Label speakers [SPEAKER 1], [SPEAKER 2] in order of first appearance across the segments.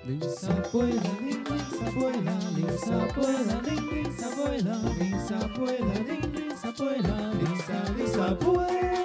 [SPEAKER 1] 零三杯啦，零三杯啦，零三杯啦，零三杯啦，零三杯啦，零三杯啦，零三杯，三杯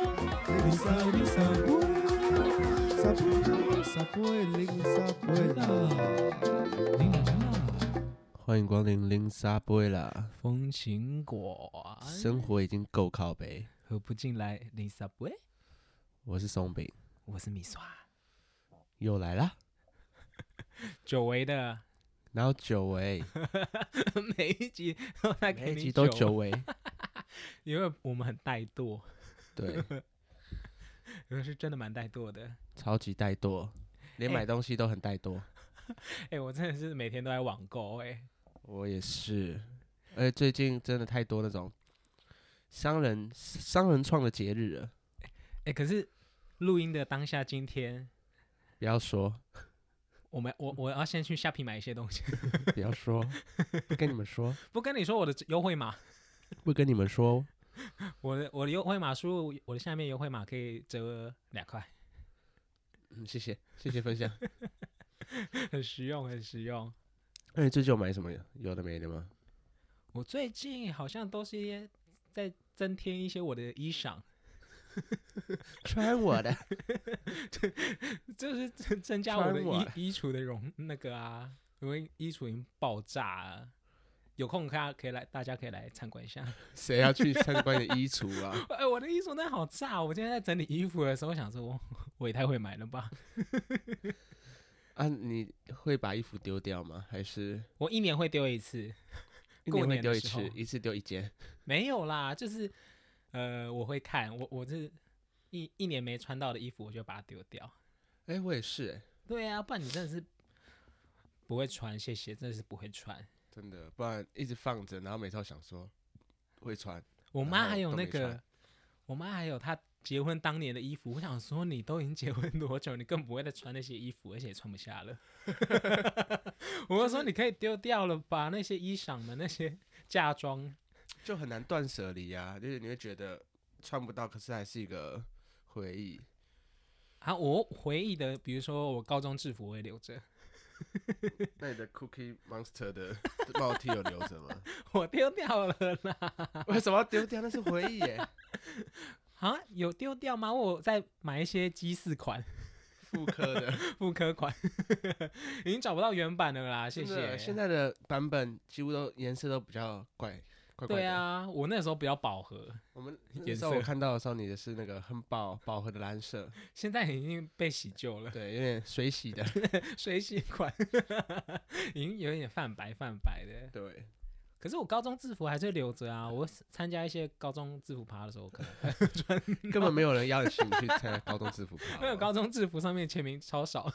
[SPEAKER 1] 啦，零两啦。
[SPEAKER 2] 欢迎光临零沙杯啦！
[SPEAKER 1] 风情果，
[SPEAKER 2] 生活已经够靠北，
[SPEAKER 1] 何不进来零三杯？
[SPEAKER 2] 我是松饼，
[SPEAKER 1] 我是米刷，
[SPEAKER 2] 又来啦。
[SPEAKER 1] 久违的，
[SPEAKER 2] 然后久违，
[SPEAKER 1] 每一集都在给你
[SPEAKER 2] 每一集都久违，
[SPEAKER 1] 因为我们很怠惰，
[SPEAKER 2] 对，
[SPEAKER 1] 因为是真的蛮怠惰的。
[SPEAKER 2] 超级怠惰，连买东西都很怠惰。
[SPEAKER 1] 我真的是每天都在网购，
[SPEAKER 2] 我也是，而且最近真的太多那种商人创的节日了。
[SPEAKER 1] 可是录音的当下，今天
[SPEAKER 2] 不要说，
[SPEAKER 1] 我要先去虾皮买一些东西，
[SPEAKER 2] 不要说，不跟你们说，
[SPEAKER 1] 不跟你说我的优惠码，
[SPEAKER 2] 不跟你们说。
[SPEAKER 1] 我的优惠码输入我的下面优惠码可以折2块，
[SPEAKER 2] 谢谢分享。
[SPEAKER 1] 很实用很实用。
[SPEAKER 2] 那你最近有买什么有的没的吗？
[SPEAKER 1] 我最近好像都是在增添一些我的衣裳，
[SPEAKER 2] 穿我的，
[SPEAKER 1] 就是增加我的衣橱的那个啊，因为衣橱已经爆炸了。有空大家可以来参观一下。
[SPEAKER 2] 谁要去参观你的衣橱啊？
[SPEAKER 1] 我的衣橱真的好炸！我今天在整理衣服的时候，想说我也太会买了吧。
[SPEAKER 2] 啊，你会把衣服丢掉吗？还是
[SPEAKER 1] 我1年会丢一次？
[SPEAKER 2] 一年会丢一次，一次丢一件？
[SPEAKER 1] 没有啦，就是我会看，我是一年没穿到的衣服，我就把它丢掉。
[SPEAKER 2] 我也是
[SPEAKER 1] 对啊，不然你真的是不会穿，谢谢，真的是不会穿，
[SPEAKER 2] 真的，不然一直放着，然后每次都想说会穿。
[SPEAKER 1] 我妈还有我妈还有她结婚当年的衣服，我想说你都已经结婚多久，你更不会再穿那些衣服，而且也穿不下了。我就说你可以丢掉了吧，那些衣裳的那些嫁妆，
[SPEAKER 2] 就很难断舍离啊，就是你会觉得穿不到，可是还是一个回忆。
[SPEAKER 1] 啊，我回忆的，比如说我高中制服我会留着。
[SPEAKER 2] 那你的 Cookie Monster 的帽 T 有留着吗？
[SPEAKER 1] 我丢掉了啦。
[SPEAKER 2] 为什么要丢掉？那是回忆耶。
[SPEAKER 1] 啊，有丢掉吗？我在买一些基4款，
[SPEAKER 2] 复刻款，
[SPEAKER 1] 已经找不到原版了啦。谢谢。
[SPEAKER 2] 现在的版本几乎都颜色都比较怪的。
[SPEAKER 1] 对啊，我那时候比较饱和。
[SPEAKER 2] 我们那时候我看到的时候，你的是那个很饱和的蓝色，
[SPEAKER 1] 现在已经被洗旧了。
[SPEAKER 2] 对，有点水洗的，
[SPEAKER 1] 水洗款，已经有点泛白的。
[SPEAKER 2] 对。
[SPEAKER 1] 可是我高中制服还是留着啊，我参加一些高中制服趴的时候，可能穿
[SPEAKER 2] 根本没有人邀请你去参加高中制服趴。
[SPEAKER 1] 没有，高中制服上面签名超少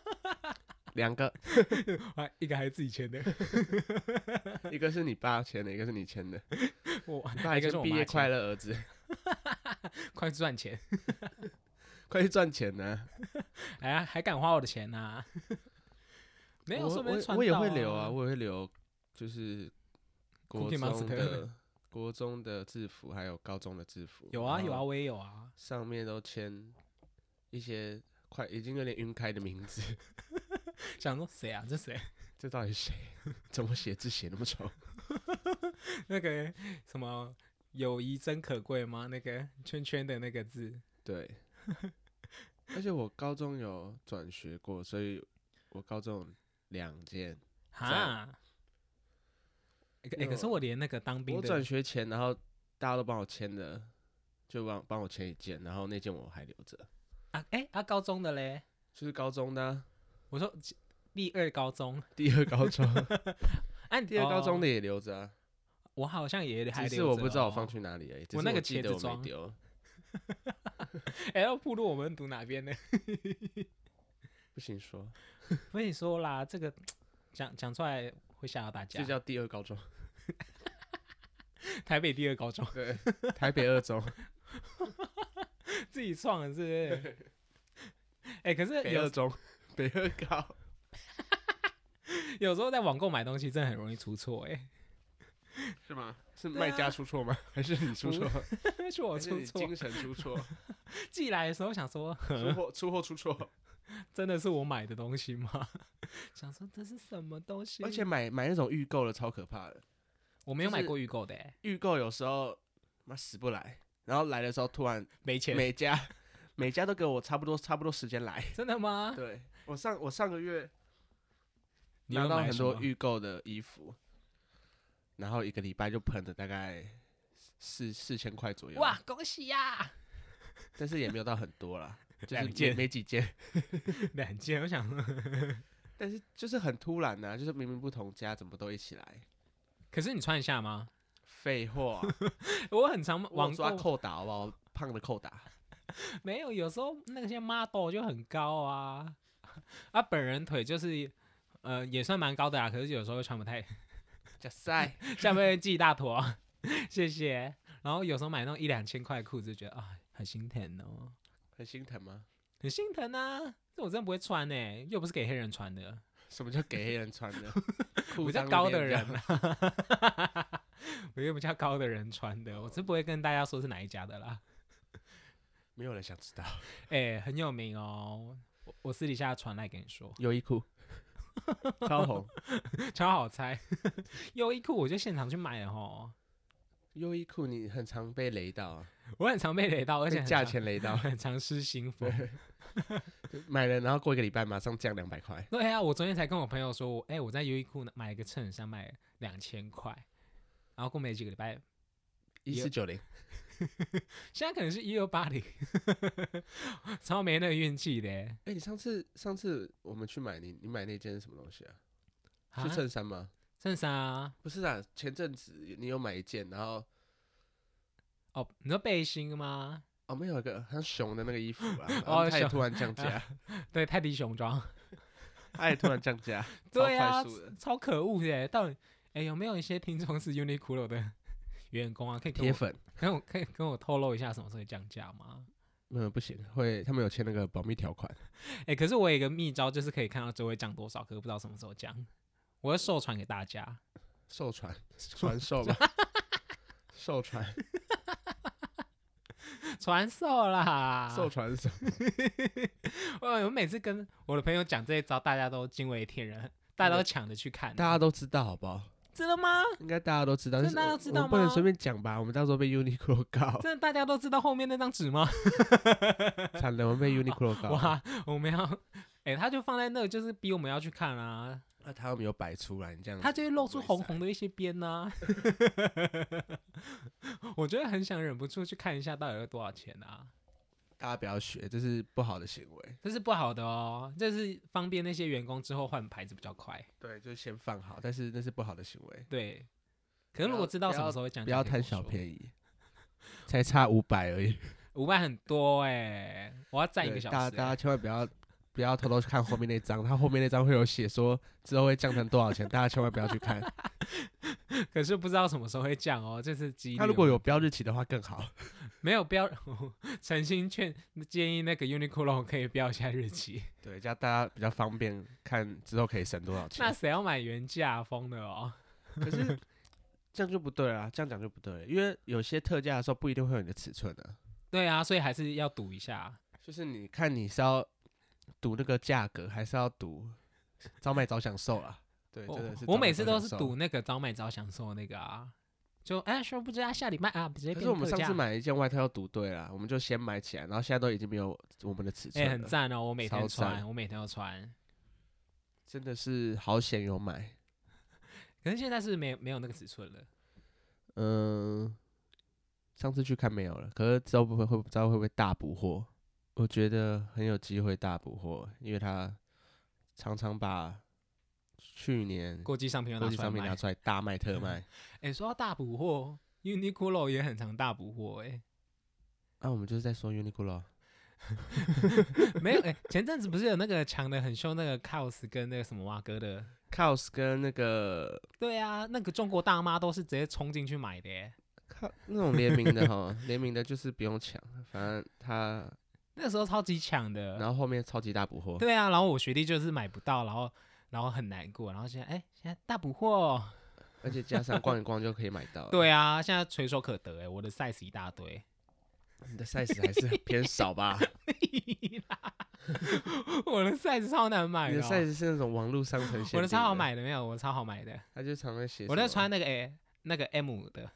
[SPEAKER 2] ，2个，
[SPEAKER 1] 一个还是自己签的，
[SPEAKER 2] 一个是你爸签的，一个是你签的。
[SPEAKER 1] 你
[SPEAKER 2] 爸一个是毕业快乐儿子，
[SPEAKER 1] 快赚钱，
[SPEAKER 2] 快去赚钱呢！
[SPEAKER 1] 还敢花我的钱啊？没有，
[SPEAKER 2] 我也会留啊，我也会留，就是国中的制服，还有高中的制服。
[SPEAKER 1] 有啊，我也有啊。
[SPEAKER 2] 上面都签一些已经有点晕开的名字。
[SPEAKER 1] 想说谁啊？这谁？
[SPEAKER 2] 这到底谁？怎么写字写那么丑？
[SPEAKER 1] 那个什么友谊真可贵吗？那个圈圈的那个字。对。
[SPEAKER 2] 而且我高中有转学过，所以我高中有2件。
[SPEAKER 1] 哈。可是我连那个当兵的，
[SPEAKER 2] 我转学前，然后大家都帮我签的，就帮我签1件，然后那件我还留着。
[SPEAKER 1] 高中的嘞？
[SPEAKER 2] 就是高中的啊。
[SPEAKER 1] 我说第2高中。
[SPEAKER 2] 第2高中。第2高中的也留着啊。
[SPEAKER 1] 我好像也还留着，
[SPEAKER 2] 只是我不知道我放去哪里而已。
[SPEAKER 1] 我那个
[SPEAKER 2] 记得我没丢。
[SPEAKER 1] 要暴露我们读哪边呢？
[SPEAKER 2] 不行说。
[SPEAKER 1] 不跟你说啦，这个讲出来会吓到大家。
[SPEAKER 2] 这叫第2高中。
[SPEAKER 1] 台北第2高中。
[SPEAKER 2] 对，台北2中。
[SPEAKER 1] 自己创的是不是？可是
[SPEAKER 2] 北2中，北2高。
[SPEAKER 1] 有时候在网购买东西真的很容易出错，
[SPEAKER 2] 是吗？是卖家出错吗？还是你出错？
[SPEAKER 1] 是我出错，
[SPEAKER 2] 精神出错。
[SPEAKER 1] 寄来的时候想说
[SPEAKER 2] 出货出错，
[SPEAKER 1] 真的是我买的东西吗？ 想说这是什么东西？
[SPEAKER 2] 而且买那种预购的超可怕的，
[SPEAKER 1] 我没有买过预购的、欸，
[SPEAKER 2] 预购有时候妈死不来，然后来的时候突然
[SPEAKER 1] 没钱，
[SPEAKER 2] 每家都给我差不多时间来。
[SPEAKER 1] 真的吗？
[SPEAKER 2] 对，我上个月
[SPEAKER 1] 你有
[SPEAKER 2] 拿到
[SPEAKER 1] 买什么
[SPEAKER 2] 很多预购的衣服，然后1个礼拜就喷了大概4000块左右。
[SPEAKER 1] 哇，恭喜呀、
[SPEAKER 2] 但是也没有到很多啦，就是
[SPEAKER 1] 2件
[SPEAKER 2] 没几件。
[SPEAKER 1] 2件，我想，
[SPEAKER 2] 但是就是很突然呐、就是明明不同家，怎么都一起来？
[SPEAKER 1] 可是你穿得下吗？
[SPEAKER 2] 废话，
[SPEAKER 1] 我很常
[SPEAKER 2] 我抓
[SPEAKER 1] 网购，
[SPEAKER 2] 扣打好不好？胖的扣打。
[SPEAKER 1] 没有，有时候那些 model 就很高啊，啊，本人腿就是也算蛮高的啦，可是有时候又穿不太，
[SPEAKER 2] 假赛，
[SPEAKER 1] 下面系大坨，谢谢。然后有时候买那种1-2千块的裤子，就觉得啊很心疼哦，
[SPEAKER 2] 很心疼吗？
[SPEAKER 1] 很心疼啊，这我真的不会穿呢、又不是给黑人穿的，
[SPEAKER 2] 什么叫给黑人穿的？
[SPEAKER 1] 比较
[SPEAKER 2] 裤裆
[SPEAKER 1] 高的人
[SPEAKER 2] 那边这样
[SPEAKER 1] 啊，我觉得比较高的人穿的，我是不会跟大家说是哪一家的啦。
[SPEAKER 2] 没有人想知道。
[SPEAKER 1] 哎、很有名哦，我私底下传来跟你说，
[SPEAKER 2] 优衣库超红，
[SPEAKER 1] 超好猜。优衣库我就现场去买了吼，
[SPEAKER 2] 优衣库你很常被雷到啊，
[SPEAKER 1] 我很常被雷到，而且
[SPEAKER 2] 被价
[SPEAKER 1] 很常
[SPEAKER 2] 钱雷到，
[SPEAKER 1] 很常失心疯。
[SPEAKER 2] 买了然后过1个礼拜马上降200块。
[SPEAKER 1] 对啊，我昨天才跟我朋友说，我在优衣库买了一个衬衫，卖2000块，然后过没几个礼拜，
[SPEAKER 2] 1490，
[SPEAKER 1] 现在可能是1280，超没那个运气的欸。
[SPEAKER 2] 哎，你上次我们去买你买那件是什么东西啊？
[SPEAKER 1] 啊
[SPEAKER 2] 是衬衫吗？
[SPEAKER 1] 衬衫啊，
[SPEAKER 2] 不是啊，前阵子你有买一件，然后
[SPEAKER 1] 哦，你说背心吗？
[SPEAKER 2] 我们有一个很熊的那个衣服啊，然
[SPEAKER 1] 哦熊
[SPEAKER 2] 后它也突然降价，
[SPEAKER 1] 对，泰迪熊装。
[SPEAKER 2] 它也突然降价，
[SPEAKER 1] 对啊
[SPEAKER 2] 超快速的，
[SPEAKER 1] 超可恶的耶。到底有没有一些听众是 Uniqlo 的员工啊？可以跟我
[SPEAKER 2] 铁粉。
[SPEAKER 1] 可以跟我透露一下什么时候会降价吗？
[SPEAKER 2] 不行，他们有签那个保密条款。
[SPEAKER 1] 可是我有一个秘招，就是可以看到这会降多少，可是不知道什么时候降。我会授传给大家。
[SPEAKER 2] 授传吧，授传
[SPEAKER 1] 传授啦，
[SPEAKER 2] 授传是什么？
[SPEAKER 1] 我每次跟我的朋友讲这一招，大家都惊为天人，大家都抢着去看。
[SPEAKER 2] 大家都知道好不好？
[SPEAKER 1] 真的吗？
[SPEAKER 2] 应该大家都知道，
[SPEAKER 1] 真的大家都知道吗
[SPEAKER 2] 我们不能随便讲吧？我们到时候被 Uniqlo 告，
[SPEAKER 1] 真的大家都知道后面那张纸吗？
[SPEAKER 2] 惨了，我们被 Uniqlo 告。
[SPEAKER 1] 哇，我们要，他就放在那，就是逼我们要去看啊。
[SPEAKER 2] 那他有没有摆出来？你这样子
[SPEAKER 1] 它就会露出红红的一些边呐、我觉得很想忍不住去看一下到底要多少钱啊！
[SPEAKER 2] 大家不要学，这是不好的行为。
[SPEAKER 1] 这是不好的哦，这是方便那些员工之后换牌子比较快。
[SPEAKER 2] 对，就先放好，但是那是不好的行为。
[SPEAKER 1] 对，可是如果知道什么时候会降价，
[SPEAKER 2] 不要贪小便宜，才差500而已。
[SPEAKER 1] ，500很多我要站1个
[SPEAKER 2] 对
[SPEAKER 1] 小时、
[SPEAKER 2] 大家千万不要偷偷去看后面那张，它后面那张会有写说之后会降成多少钱，大家千万不要去看。
[SPEAKER 1] 可是不知道什么时候会降哦，这是几率。
[SPEAKER 2] 它如果有标日期的话更好。
[SPEAKER 1] 没有标，诚心建议那个 Uniqlo 可以标一下日期。
[SPEAKER 2] 对，这样大家比较方便看之后可以省多少
[SPEAKER 1] 那
[SPEAKER 2] 钱。
[SPEAKER 1] 谁要买原价风的哦？
[SPEAKER 2] 可是这样就不对啊，这样讲就不对了，因为有些特价的时候不一定会有你的尺寸的。
[SPEAKER 1] 对啊，所以还是要赌一下。
[SPEAKER 2] 就是你看你是要赌那个价格，还是要赌早买早享受啊？对，真的是
[SPEAKER 1] 我每次都是
[SPEAKER 2] 早买早享受
[SPEAKER 1] 赌那个早买早享受那个啊，就说不知道下礼拜啊，直接
[SPEAKER 2] 可是我们
[SPEAKER 1] 变特价
[SPEAKER 2] 上次买一件外套要赌对了，我们就先买起来，然后现在都已经没有我们的尺寸了。
[SPEAKER 1] 很赞哦，我每天
[SPEAKER 2] 超赞
[SPEAKER 1] 穿，我每天都穿。
[SPEAKER 2] 真的是好险有买。
[SPEAKER 1] 可是现在是没有那个尺寸了。
[SPEAKER 2] 上次去看没有了，可是之后不知道会不会大补货？我觉得很有机会大补货，因为他常常把去年
[SPEAKER 1] 国际商品
[SPEAKER 2] 国际商品拿出来大卖特卖。
[SPEAKER 1] 说到大补货，Uniqlo 也很常大补货
[SPEAKER 2] 我们就是在说 Uniqlo。
[SPEAKER 1] 没有前阵子不是有那个抢的很凶那个 COS 跟那个什么蛙哥的
[SPEAKER 2] COS 跟那个
[SPEAKER 1] 对啊，那个中国大妈都是直接冲进去买的
[SPEAKER 2] 那种联名的哈，联名的就是不用抢，反正他
[SPEAKER 1] 那时候超级抢的。
[SPEAKER 2] 然后后面超级大补货。
[SPEAKER 1] 对啊，然后我学弟就是买不到，然后很难过，然后现在大补货，
[SPEAKER 2] 而且加上逛一逛就可以买到。
[SPEAKER 1] 对啊，现在垂手可得我的 size 一大堆。
[SPEAKER 2] 你的 size 还是偏少吧？
[SPEAKER 1] 我的 size 超难买
[SPEAKER 2] 你的
[SPEAKER 1] 的、
[SPEAKER 2] size 是那种网络商城限定的，
[SPEAKER 1] 我的超好买的，没有，我超好买的。
[SPEAKER 2] 他就常常写。
[SPEAKER 1] 我在穿那个 M 的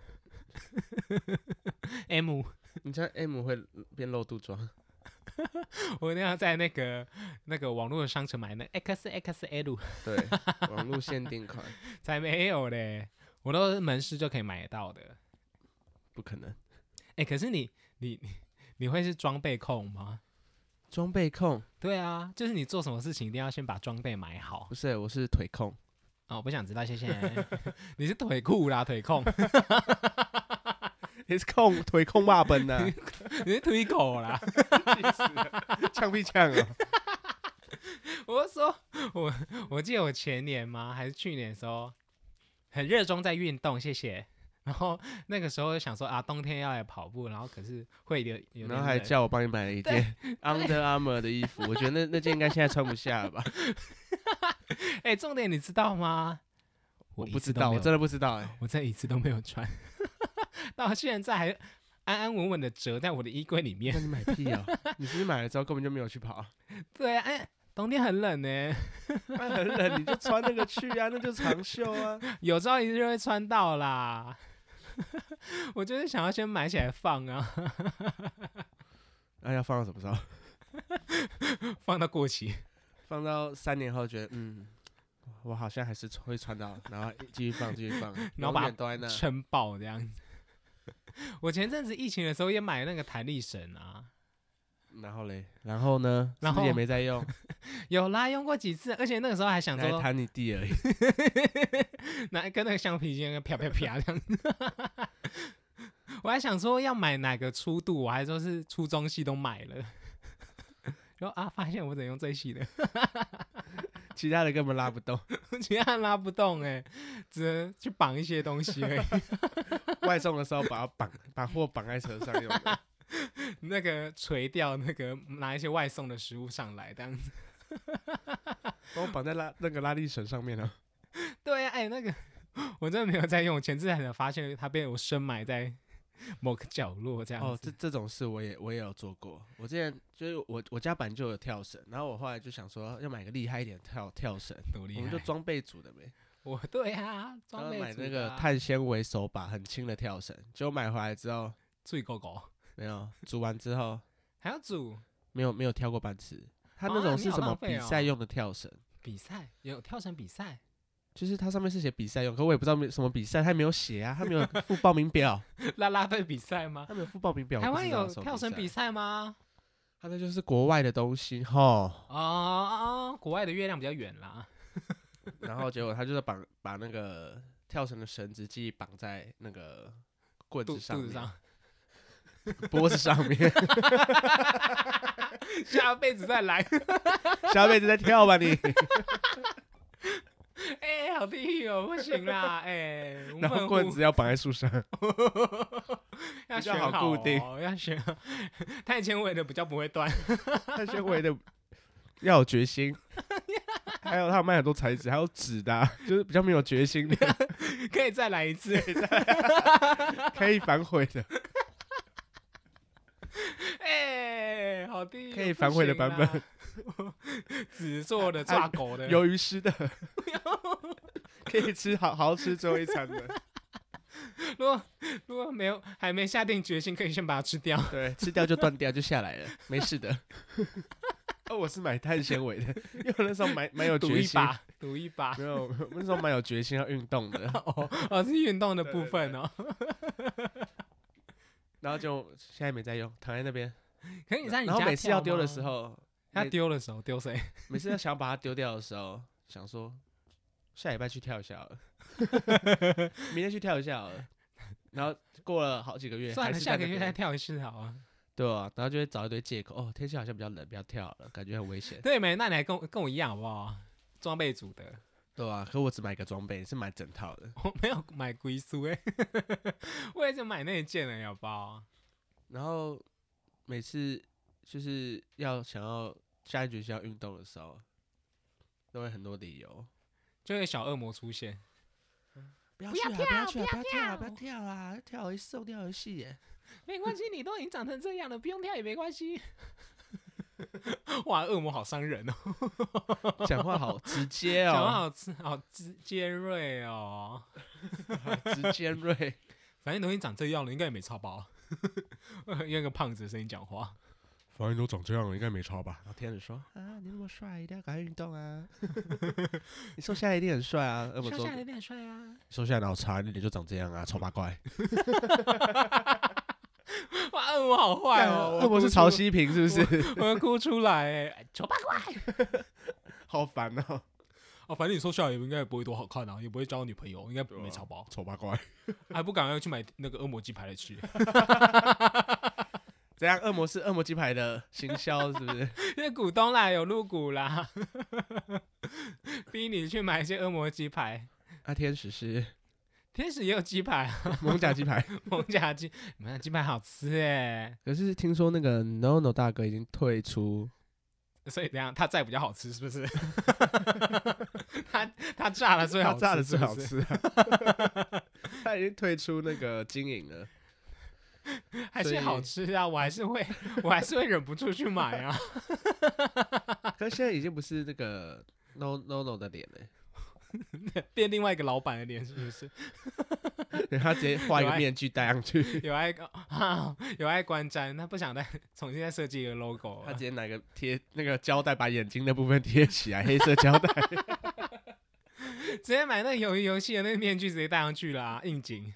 [SPEAKER 1] M，
[SPEAKER 2] 你穿 M 会变露肚装，
[SPEAKER 1] 我一定要在那个网络商城买那 XXL，
[SPEAKER 2] 对，网络限定款，
[SPEAKER 1] 才没有嘞，我都是门市就可以买得到的。
[SPEAKER 2] 不可能。
[SPEAKER 1] 可是你会是装备控吗？
[SPEAKER 2] 装备控？
[SPEAKER 1] 对啊，就是你做什么事情一定要先把装备买好。
[SPEAKER 2] 不是，我是腿控。
[SPEAKER 1] 哦，我不想知道，谢谢。你是腿裤啦，腿控。
[SPEAKER 2] 你是腿控骂本呐？
[SPEAKER 1] 你是腿狗啦。
[SPEAKER 2] 呛屁呛哦！
[SPEAKER 1] 我就说，我记得我前年吗，还是去年的时候，很热衷在运动，谢谢。然后那个时候想说啊，冬天要来跑步，然后可是会有点
[SPEAKER 2] 然后还叫我帮你买了一件 Under Armour 的衣服，我觉得那件应该现在穿不下了吧？
[SPEAKER 1] 重点你知道吗？
[SPEAKER 2] 我不知道，我真的不知道
[SPEAKER 1] 我这一次都没有穿，到现在还安安稳稳的折在我的衣柜里面。
[SPEAKER 2] 那你买屁哦！你是不是买了之后根本就没有去跑？
[SPEAKER 1] 对啊，冬天很冷呢。
[SPEAKER 2] 那很冷，你就穿那个去啊，那就长袖啊。
[SPEAKER 1] 有朝一日会穿到啦。我就是想要先买起来放啊。
[SPEAKER 2] 那要放到什么时候？
[SPEAKER 1] 放到过期，
[SPEAKER 2] 放到3年后觉得我好像还是会穿到，然后继续放，
[SPEAKER 1] 然后把
[SPEAKER 2] 它
[SPEAKER 1] 撑爆这样子。我前阵子疫情的时候也买那个弹力绳啊。
[SPEAKER 2] 然后嘞，然后呢？
[SPEAKER 1] 然后
[SPEAKER 2] 是不是也没在用？
[SPEAKER 1] 有啦，用过几次，而且那个时候还想说，
[SPEAKER 2] 还弹你弟而已。
[SPEAKER 1] 拿跟那个橡皮筋啪啪啪这样。我还想说要买哪个粗度，我还说是粗中细都买了。然后发现我只能用最细的。
[SPEAKER 2] 其他的根本拉不动，
[SPEAKER 1] 其他人拉不动只能去绑一些东西而已。
[SPEAKER 2] 外送的时候把货绑在车上用的。
[SPEAKER 1] 那个垂钓那个拿一些外送的食物上来这样子。
[SPEAKER 2] 帮我绑在那个拉力绳上面啊。
[SPEAKER 1] 对啊，那个我真的没有在用，前次还发现它被我深埋在某个角落这样子。
[SPEAKER 2] 哦，这种事我也有做过。我之前就是我家本就有跳绳，然后我后来就想说要买个厉害一点跳绳，
[SPEAKER 1] 多厉害！
[SPEAKER 2] 我们就装备组的呗。
[SPEAKER 1] 对啊，装备组的
[SPEAKER 2] 买那个碳纤维手把很轻的跳绳，结果买回来之后
[SPEAKER 1] 最狗狗
[SPEAKER 2] 没有煮完之后
[SPEAKER 1] 还要煮，
[SPEAKER 2] 没有跳过半次。它那种是什么比赛用的跳绳？
[SPEAKER 1] 比赛有跳绳比赛？
[SPEAKER 2] 就是它上面是写比赛用，可我也不知道什么比赛，它没有写啊，它没有附报名表。
[SPEAKER 1] 啦啦队比赛吗？
[SPEAKER 2] 它没有附报名表。
[SPEAKER 1] 台湾有跳绳比赛吗？
[SPEAKER 2] 它那就是国外的东西吼。
[SPEAKER 1] 国外的月亮比较远啦。
[SPEAKER 2] 然后结果他就是把那个跳绳的绳子系绑在那个棍子上面，脖子上面。
[SPEAKER 1] 下辈子再来。
[SPEAKER 2] 下辈子再跳吧你。
[SPEAKER 1] 好屁哦，不行啦，
[SPEAKER 2] 然后棍子要绑在树上。
[SPEAKER 1] 要选好
[SPEAKER 2] 固定，
[SPEAKER 1] 要选好。碳纤维的比较不会断。
[SPEAKER 2] 碳纤维的要有决心。还有他卖很多材质，还有纸的就是比较没有决心的。
[SPEAKER 1] 可以再来一次。
[SPEAKER 2] 可以反悔的。
[SPEAKER 1] 好低，
[SPEAKER 2] 可以反悔的版本。
[SPEAKER 1] 纸做的炸狗的，
[SPEAKER 2] 鱿鱼丝的。可以吃好好吃最后一餐的。
[SPEAKER 1] 如果还没下定决心，可以先把它吃掉。
[SPEAKER 2] 对，吃掉就断掉就下来了，没事的。我是买碳纤维的，因为我那时候蛮有决心，
[SPEAKER 1] 赌一把。
[SPEAKER 2] 没有，那时候蛮有决心要运动的。
[SPEAKER 1] 是运动的部分哦。
[SPEAKER 2] 然后就现在没在用，躺在那边。
[SPEAKER 1] 可是你在你家，
[SPEAKER 2] 然后每次要丢的时候，
[SPEAKER 1] 他丢的时候丢谁？
[SPEAKER 2] 每次想把它丢掉的时候，想说下礼拜去跳一下好了。明天去跳一下好了。然后过了好几个月，
[SPEAKER 1] 算了，下个月再跳一次好啊。
[SPEAKER 2] 对啊，然后就会找一堆借口。天气好像比较冷，不要跳了，感觉很危险。
[SPEAKER 1] 对没？那你还跟我一样好不好？装备组的。
[SPEAKER 2] 对啊，可我只买一个装备，是买整套的。
[SPEAKER 1] 我没有买龟书我也只买那一件而已好不好？
[SPEAKER 2] 然后每次就是想要下定决心要运动的时候，都会很多理由，
[SPEAKER 1] 就会小恶魔出现。
[SPEAKER 2] 不要跳啊！跳会瘦掉游戏耶。
[SPEAKER 1] 没关系，你都已经长成这样了，不用跳也没关系。 哇，恶魔好伤人哦，
[SPEAKER 2] 讲话好直接
[SPEAKER 1] 讲话
[SPEAKER 2] 哦，
[SPEAKER 1] 好尖锐哦。
[SPEAKER 2] 直尖锐。
[SPEAKER 1] 反正东西长这样了，应该也没差吧？用一个胖子的声音讲话。
[SPEAKER 2] 反正都长这样了，应该没差吧？然后天使说：“啊，你那么帅，一定要赶快运动啊！你瘦下来一定很帅啊。”恶魔说：“
[SPEAKER 1] 瘦下来有点帅啊。
[SPEAKER 2] 瘦下来哪有差？你脸就长这样啊，丑八怪。”
[SPEAKER 1] 哇，恶魔好坏哦！
[SPEAKER 2] 恶魔是曹希平是不是？
[SPEAKER 1] 我要哭出来哎，丑八怪。
[SPEAKER 2] 好烦哦！
[SPEAKER 1] 哦，反正你瘦下来应该也不会多好看啊，也不会交女朋友，应该没差吧？
[SPEAKER 2] 丑八怪，
[SPEAKER 1] 还不赶快去买那个恶魔鸡排来吃？
[SPEAKER 2] 怎样？恶魔是恶魔鸡排的行销是不是？
[SPEAKER 1] 因为股东啦，有入股啦，逼你去买一些恶魔鸡排。
[SPEAKER 2] 啊，天使是
[SPEAKER 1] 天使也有鸡排啊，
[SPEAKER 2] 蒙甲鸡排。
[SPEAKER 1] 蒙甲鸡，蒙甲鸡排好吃哎。
[SPEAKER 2] 可是听说那个 NONO 大哥已经退出，
[SPEAKER 1] 所以怎样？他炸比较好吃，是不是？他炸的最好吃，
[SPEAKER 2] 他炸的最好
[SPEAKER 1] 是不是。
[SPEAKER 2] 吃啊！他已经退出那个经营了。
[SPEAKER 1] 还是好吃啊，我还是会忍不住去买啊。
[SPEAKER 2] 可是现在已经不是那个 NONO 的脸了，
[SPEAKER 1] 变另外一个老板的脸，是不是？
[SPEAKER 2] 他直接画一个面具戴上去，
[SPEAKER 1] 有爱观瞻，他不想再重新再设计一个 logo
[SPEAKER 2] 他直接拿个贴那个胶带把眼睛那部分贴起来，黑色胶带。
[SPEAKER 1] 直接买那个游戏的那个面具直接戴上去啦，应景。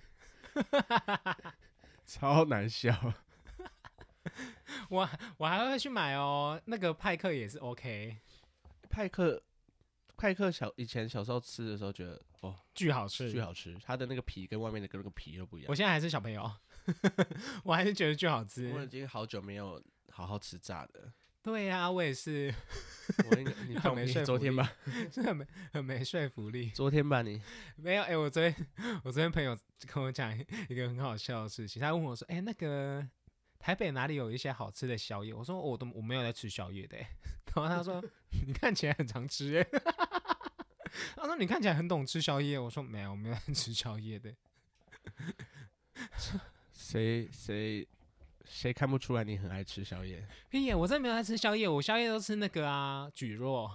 [SPEAKER 2] 超难笑。
[SPEAKER 1] 我还会去买哦，那个派克也是 OK。
[SPEAKER 2] 派克以前小时候吃的时候觉得哦
[SPEAKER 1] 巨好吃，
[SPEAKER 2] 巨好吃，它的那个皮跟外面的那个皮都不一样。
[SPEAKER 1] 我现在还是小朋友，我还是觉得巨好吃。
[SPEAKER 2] 我已经好久没有好好吃炸的。
[SPEAKER 1] 对呀、我也是。
[SPEAKER 2] 你放屁？昨天吧，
[SPEAKER 1] 真的很没说服力。
[SPEAKER 2] 昨天吧你
[SPEAKER 1] 没有我昨天朋友跟我讲一个很好笑的事情，他问我说：“那个台北哪里有一些好吃的宵夜？”我说：“我没有在吃宵夜的。”然后他说：“你看起来很常吃耶。”他说：“你看起来很懂吃宵夜。”我说：“没有，我没有在吃宵夜的。”
[SPEAKER 2] 谁看不出来你很爱吃宵夜？
[SPEAKER 1] 屁耶！我真的没有在吃宵夜，我宵夜都吃那个啊蒟蒻。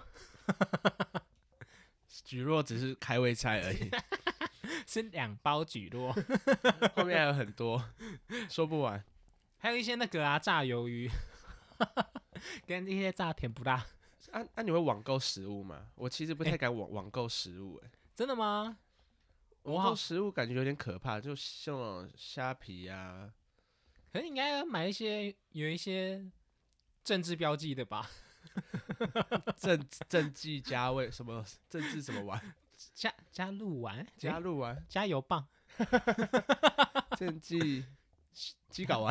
[SPEAKER 2] 蒟蒻只是开胃菜而已，
[SPEAKER 1] 吃2包蒟蒻，
[SPEAKER 2] 后面还有很多，说不完。
[SPEAKER 1] 还有一些那个啊炸鱿鱼，跟一些炸甜不辣。
[SPEAKER 2] 你会网购食物吗？我其实不太敢网购食物，
[SPEAKER 1] 真的吗？
[SPEAKER 2] 网购食物感觉有点可怕，就像那种虾皮啊。
[SPEAKER 1] 可是应该要买有一些政治标记的吧？
[SPEAKER 2] 政绩加味什么政治什么丸？
[SPEAKER 1] 加入丸，加油棒，
[SPEAKER 2] 政绩鸡睾丸，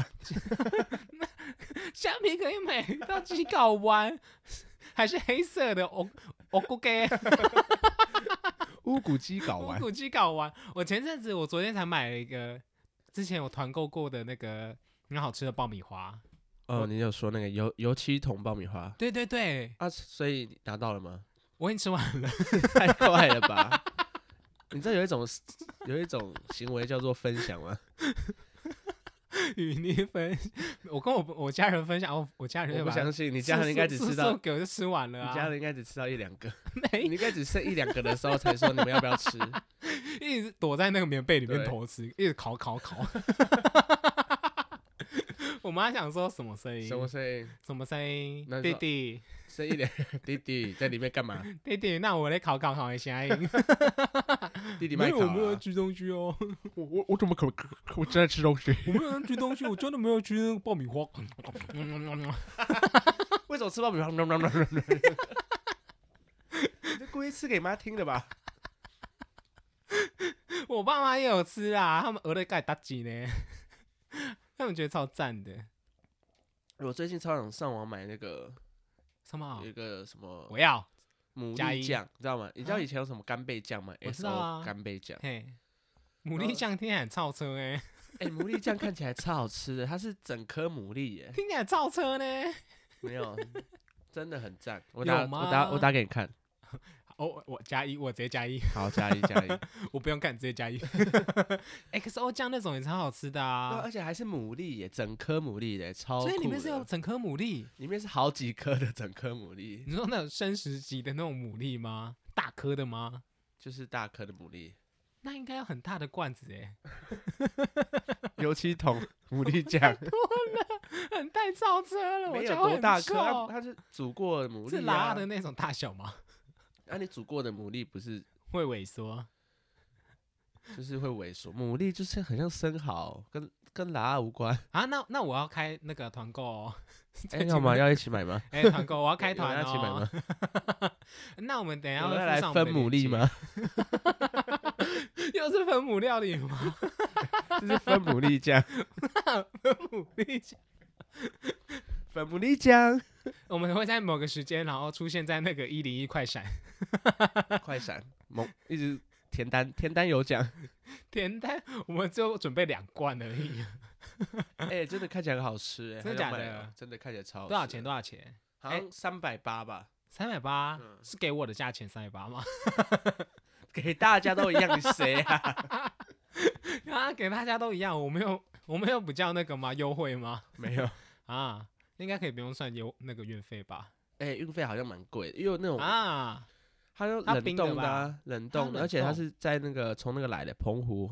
[SPEAKER 1] 虾皮可以买到鸡睾丸，还是黑色的乌骨鸡。
[SPEAKER 2] 乌骨鸡睾丸，
[SPEAKER 1] 乌骨鸡睾丸。我昨天才买了一个，之前有团购过的那个很好吃的爆米花。
[SPEAKER 2] 哦，你有说那个油漆桶爆米花？
[SPEAKER 1] 对对对。
[SPEAKER 2] 啊，所以你拿到了吗？
[SPEAKER 1] 我已经吃完了。
[SPEAKER 2] 太快了吧！你知道有一种行为叫做分享吗？
[SPEAKER 1] 与你分，我跟我家人分享，我家人
[SPEAKER 2] 我不相信，你家人应该只吃到
[SPEAKER 1] 给我就吃完了啊！
[SPEAKER 2] 你家人应该只吃到1-2个，
[SPEAKER 1] 没，
[SPEAKER 2] 你应该只剩1-2个的时候才说你们要不要吃，
[SPEAKER 1] 一直躲在那个棉被里面偷吃，一直烤。我妈想说什么声音？
[SPEAKER 2] 什么声音？
[SPEAKER 1] 什么声音？
[SPEAKER 2] 那
[SPEAKER 1] 弟弟，
[SPEAKER 2] 剩1-2弟弟在里面干嘛？
[SPEAKER 1] 弟弟，那我来烤一下。
[SPEAKER 2] 弟弟卖烤啊！
[SPEAKER 1] 我没有吃东西哦。
[SPEAKER 2] 我怎么可我正在吃东西？
[SPEAKER 1] 我没有吃东西，我真的没有吃那个爆米花。
[SPEAKER 2] 为什么吃爆米花？你这故意吃给妈听的吧？
[SPEAKER 1] 我爸妈也有吃啊，他们鹅的盖大鸡呢，他们觉得超赞的。
[SPEAKER 2] 我最近超想上网买那个
[SPEAKER 1] 什么？
[SPEAKER 2] 有一个什么？
[SPEAKER 1] 我要
[SPEAKER 2] 牡蛎酱，知道吗？你知道以前有什么干贝酱吗？
[SPEAKER 1] 我知道啊，
[SPEAKER 2] 干贝酱。
[SPEAKER 1] 嘿，牡蛎酱听起来很超车哎。
[SPEAKER 2] 牡蛎酱看起来超好吃的，它是整颗牡蛎耶。
[SPEAKER 1] 听起来超车呢。
[SPEAKER 2] 没有，真的很赞。我
[SPEAKER 1] 打
[SPEAKER 2] 打给你看。
[SPEAKER 1] 哦，我加一，我直接加一，
[SPEAKER 2] 好，加一加一。
[SPEAKER 1] 我不用看，直接加一。可是酱那种也超好吃的
[SPEAKER 2] 对，
[SPEAKER 1] 啊，
[SPEAKER 2] 而且还是牡蛎耶，整颗牡蛎的，超酷的。
[SPEAKER 1] 所以里面是有整颗牡蛎，
[SPEAKER 2] 里面是好几颗的整颗牡蛎，
[SPEAKER 1] 你说那种生食级的那种牡蛎吗？大颗的吗？
[SPEAKER 2] 就是大颗的牡蛎，
[SPEAKER 1] 那应该要很大的罐子哎，
[SPEAKER 2] 油漆桶牡蛎酱，
[SPEAKER 1] 很太超车了，我
[SPEAKER 2] 没有
[SPEAKER 1] 觉得很
[SPEAKER 2] 多大颗，
[SPEAKER 1] 臭
[SPEAKER 2] 它是煮过的牡
[SPEAKER 1] 是
[SPEAKER 2] 蛎啊。
[SPEAKER 1] 拉的那种大小吗？
[SPEAKER 2] 那你煮过的牡蛎不是
[SPEAKER 1] 会萎缩，
[SPEAKER 2] 就是会萎缩？牡蛎就是很像生蚝，跟辣无关。
[SPEAKER 1] 啊？那我要开那个团购哦。
[SPEAKER 2] 要吗？要一起买吗？
[SPEAKER 1] 团购我要开团
[SPEAKER 2] 有人要一起买
[SPEAKER 1] 哦。
[SPEAKER 2] 吗？
[SPEAKER 1] 那我们等一下会
[SPEAKER 2] 有人来
[SPEAKER 1] 附上我
[SPEAKER 2] 分牡
[SPEAKER 1] 们的链接？
[SPEAKER 2] 蛎吗？
[SPEAKER 1] 又是分母料理吗？
[SPEAKER 2] 这是分牡蛎酱，
[SPEAKER 1] 分母料理。
[SPEAKER 2] 分牡蛎酱，
[SPEAKER 1] 我们会在某个时间，然后出现在那个101快闪
[SPEAKER 2] 快闪，一直填单有奖。
[SPEAKER 1] 甜单，我们就准备2罐而已。
[SPEAKER 2] 真的看起来很好吃，
[SPEAKER 1] 真的假的
[SPEAKER 2] 好想买哦？真的看起来超好吃。
[SPEAKER 1] 多少钱？多少钱？
[SPEAKER 2] 好像380吧。
[SPEAKER 1] 380，
[SPEAKER 2] 嗯
[SPEAKER 1] 是给我的价钱380吗？
[SPEAKER 2] 给大家都一样，你谁啊？
[SPEAKER 1] 啊，给大家都一样，我没有比较那个吗？优惠吗？
[SPEAKER 2] 没有。
[SPEAKER 1] 啊，应该可以不用算那个运费吧？
[SPEAKER 2] 运费好像蛮贵的，因为那种
[SPEAKER 1] 啊，
[SPEAKER 2] 它就冷
[SPEAKER 1] 冰的吧
[SPEAKER 2] 冻的啊，冷冻的，
[SPEAKER 1] 它冷
[SPEAKER 2] 而且它
[SPEAKER 1] 冻
[SPEAKER 2] 是在那个从那个来的澎湖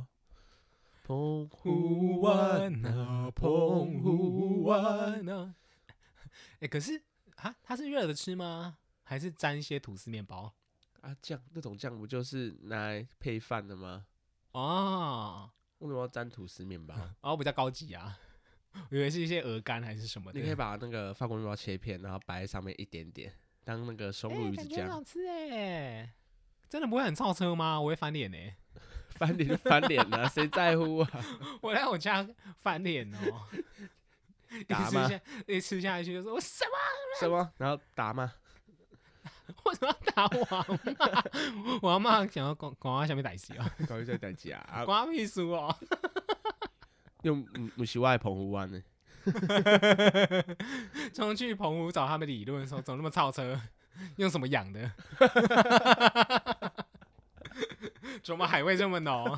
[SPEAKER 1] 湾啊，澎湖湾啊。可是它是热的吃吗？还是沾一些吐司面包？
[SPEAKER 2] 啊，那种酱不就是拿来配饭的吗？
[SPEAKER 1] 哦，
[SPEAKER 2] 为什么要沾吐司面包？
[SPEAKER 1] 比较高级啊，我以为是一些鹅肝还是什么的。
[SPEAKER 2] 你可以把那个法国面包切片，然后摆在上面一点点，当那个松露鱼子
[SPEAKER 1] 感觉很好
[SPEAKER 2] 酱。
[SPEAKER 1] 吃哎，真的不会很超车吗？我会翻脸哎，
[SPEAKER 2] 翻脸就翻脸了，谁在乎啊？
[SPEAKER 1] 我来我家翻脸哦。
[SPEAKER 2] 打吗？
[SPEAKER 1] 一吃下去就说我什么？
[SPEAKER 2] 什么？然后打吗？
[SPEAKER 1] 为什么要打我阿嬷？我阿嬷想要讲我下面代志啊，
[SPEAKER 2] 搞一下代志啊！
[SPEAKER 1] 关我屁事哦。
[SPEAKER 2] 用不是我的澎湖湾呢？
[SPEAKER 1] 冲去澎湖找他们理论，说怎么那么超车，用什么养的？怎么海味这么浓？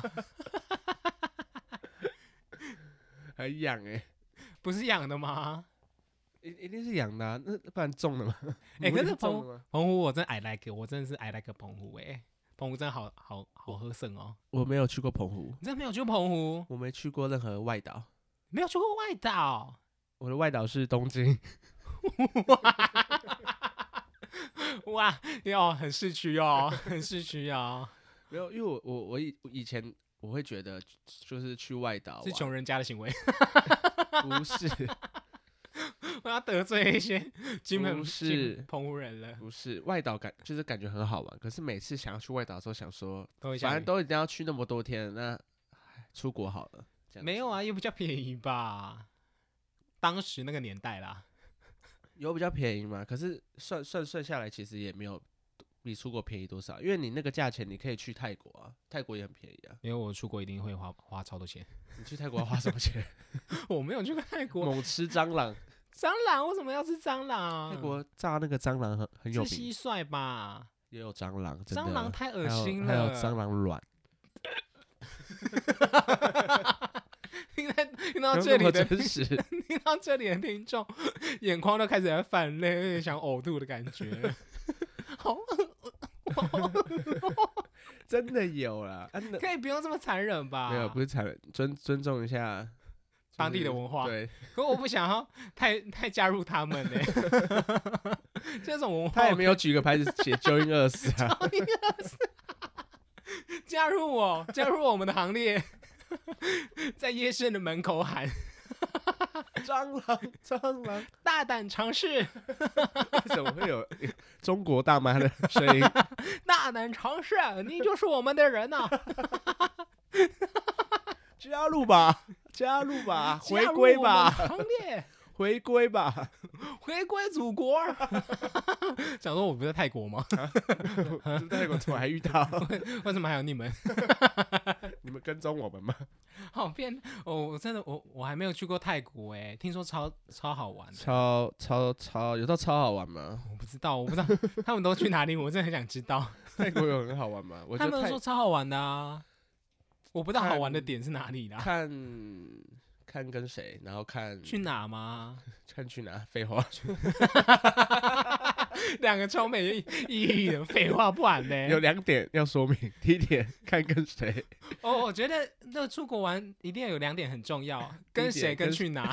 [SPEAKER 2] 还养
[SPEAKER 1] 不是养的吗？
[SPEAKER 2] 一定是养的啊，那不然种的吗？
[SPEAKER 1] 可是
[SPEAKER 2] 种的吗？
[SPEAKER 1] 澎湖我真的 I like， 我真的是 I like 澎湖澎湖真的好喝胜哦。
[SPEAKER 2] 我没有去过澎湖，
[SPEAKER 1] 你真的没有去过澎湖？
[SPEAKER 2] 我没去过任何外岛，
[SPEAKER 1] 没有去过外岛？
[SPEAKER 2] 我的外岛是东京。
[SPEAKER 1] 哇，很市区哦，很市区哦。
[SPEAKER 2] 没有，因为我以前我会觉得就是去外岛
[SPEAKER 1] 是穷人家的行为。
[SPEAKER 2] 不是。
[SPEAKER 1] 我要得罪一些
[SPEAKER 2] 不是
[SPEAKER 1] 澎湖人了。
[SPEAKER 2] 不是外岛就是感觉很好玩，可是每次想要去外岛的时候，想说
[SPEAKER 1] 反
[SPEAKER 2] 正都一定要去那么多天，那出国好了。
[SPEAKER 1] 没有啊，又比较便宜吧？当时那个年代啦，
[SPEAKER 2] 有比较便宜嘛？可是算下来，其实也没有比出国便宜多少，因为你那个价钱，你可以去泰国啊，泰国也很便宜啊。
[SPEAKER 1] 因为我出国一定会花超多钱。
[SPEAKER 2] 你去泰国要花什么钱？
[SPEAKER 1] 我没有去过泰国。
[SPEAKER 2] 猛吃蟑螂。
[SPEAKER 1] 蟑螂为什么要吃蟑螂？
[SPEAKER 2] 泰国炸那个蟑螂很有名。
[SPEAKER 1] 是蟋蟀吧？
[SPEAKER 2] 也有蟑螂，真的
[SPEAKER 1] 蟑螂太恶心了。
[SPEAKER 2] 还有蟑螂卵。
[SPEAKER 1] 听到这里的
[SPEAKER 2] 真实，
[SPEAKER 1] 听到这里的听众眼眶都开始在泛泪，有点想呕吐的感觉。好恶，
[SPEAKER 2] 真的有啦，
[SPEAKER 1] 可以不用这么残忍吧？
[SPEAKER 2] 没有，不是残忍，尊重一下
[SPEAKER 1] 当地的文化。
[SPEAKER 2] 对，
[SPEAKER 1] 可我不想要太加入他们呢。这种文化，
[SPEAKER 2] 他也没有举个牌子写9阴24啊。
[SPEAKER 1] 9阴24，加入我们的行列，在夜市的门口喊
[SPEAKER 2] 蟑螂，
[SPEAKER 1] 大胆尝试。
[SPEAKER 2] 为什么会有中国大妈的声音？
[SPEAKER 1] 大胆尝试，你就是我们的人呐、
[SPEAKER 2] 加入吧，回归吧，
[SPEAKER 1] 行列，
[SPEAKER 2] 回归吧，
[SPEAKER 1] 回归祖国。想说我不在泰国吗？
[SPEAKER 2] 在泰国怎么还遇到？
[SPEAKER 1] 为什么还有你们？
[SPEAKER 2] 你们跟踪我们吗？
[SPEAKER 1] 好骗哦！我真的我还没有去过泰国哎，听说超好玩的。
[SPEAKER 2] 超有到超好玩吗？
[SPEAKER 1] 我不知道他们都去哪里，我真的很想知道。
[SPEAKER 2] 泰国有很好玩吗？我觉得
[SPEAKER 1] 他们说超好玩的啊，我不知道好玩的点是哪里啦。
[SPEAKER 2] 看跟谁，然后看
[SPEAKER 1] 去哪吗？
[SPEAKER 2] 看去哪？废话，
[SPEAKER 1] 两个超没意义的废话，不然呢？
[SPEAKER 2] 有2点要说明。第一点，看跟谁。
[SPEAKER 1] 我觉得那出国玩一定要有2点很重要，跟谁跟去哪。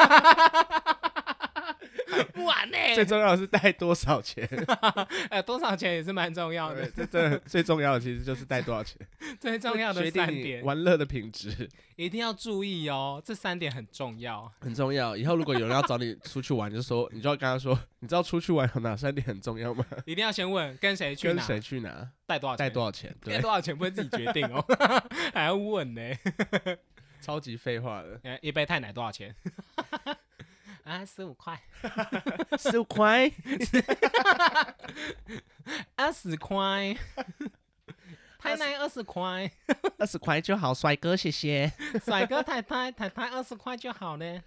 [SPEAKER 1] 不然呢？
[SPEAKER 2] 最重要的是带多少钱。
[SPEAKER 1] 多少钱也是蛮重要的。
[SPEAKER 2] 这真的最重要的其实就是带多少钱。
[SPEAKER 1] 最重要的3点，
[SPEAKER 2] 玩乐的品质
[SPEAKER 1] 一定要注意哦。这3点很重要，
[SPEAKER 2] 很重要。以后如果有人要找你出去玩，你就要跟他说，你知道出去玩有哪3点很重要吗？
[SPEAKER 1] 一定要先问跟谁去哪，
[SPEAKER 2] 跟谁去哪，
[SPEAKER 1] 带多少钱，
[SPEAKER 2] 带多少钱，
[SPEAKER 1] 带多少钱不会自己决定哦，还要问呢。
[SPEAKER 2] 超级废话的。
[SPEAKER 1] 一杯泰奶多少钱？啊，15块。
[SPEAKER 2] 15块。
[SPEAKER 1] 20块。太奶20块。
[SPEAKER 2] 20块就好，帅哥，谢谢。
[SPEAKER 1] 帅哥太太20块就好呢。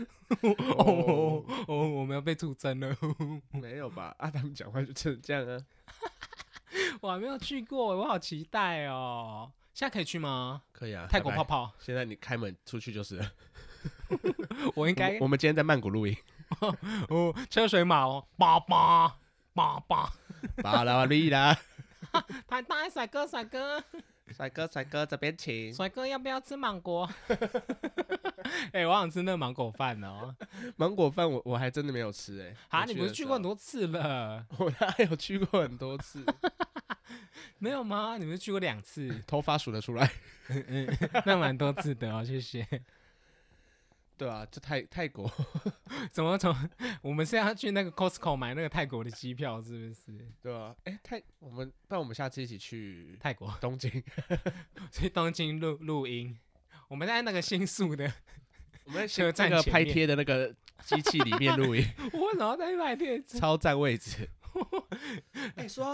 [SPEAKER 1] 我们要被出征了。
[SPEAKER 2] 没有吧？他们讲话就真的这样啊。
[SPEAKER 1] 我还没有去过，我好期待哦。现在可以去吗？
[SPEAKER 2] 可以啊，
[SPEAKER 1] 泰国泡泡。
[SPEAKER 2] 现在你开门出去就是了。
[SPEAKER 1] 我应该，
[SPEAKER 2] 我们今天在曼谷录音。
[SPEAKER 1] 车水马龙，爸爸，
[SPEAKER 2] 巴拉利啦。
[SPEAKER 1] 太太，帅哥，
[SPEAKER 2] 帅哥这边请。
[SPEAKER 1] 帅哥要不要吃芒果？我想吃那个芒果饭哦。
[SPEAKER 2] 芒果饭我还真的没有吃
[SPEAKER 1] 你不是去过很多次了？
[SPEAKER 2] 我哪有去过很多次？
[SPEAKER 1] 没有吗？你们去过2次？
[SPEAKER 2] 头发数得出来。
[SPEAKER 1] 那蛮多次的哦，谢谢。
[SPEAKER 2] 对啊，这泰国
[SPEAKER 1] 怎么从我们是要去那个 Costco 买那个泰国的机票，是不是？
[SPEAKER 2] 对啊，不然我们下次一起去
[SPEAKER 1] 泰国
[SPEAKER 2] 东京。
[SPEAKER 1] 去东京录音，我们在那个新宿的
[SPEAKER 2] 我们
[SPEAKER 1] 车站
[SPEAKER 2] 那个
[SPEAKER 1] 前面
[SPEAKER 2] 拍贴的那个机器里面录音。
[SPEAKER 1] 我为什么要在拍贴？
[SPEAKER 2] 超占位置。说